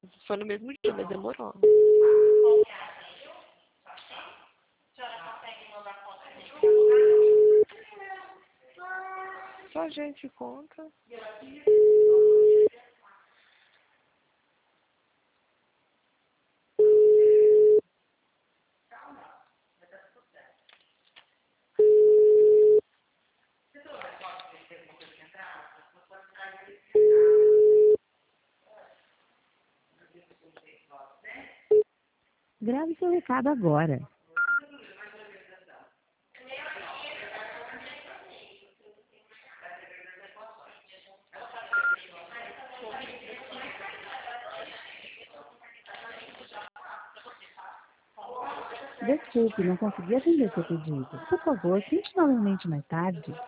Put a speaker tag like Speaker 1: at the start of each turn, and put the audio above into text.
Speaker 1: Foi no mesmo dia, mas demorou. Só a gente conta.
Speaker 2: Grave seu recado agora. Desculpe, não consegui atender seu pedido. Por favor, tente novamente mais tarde.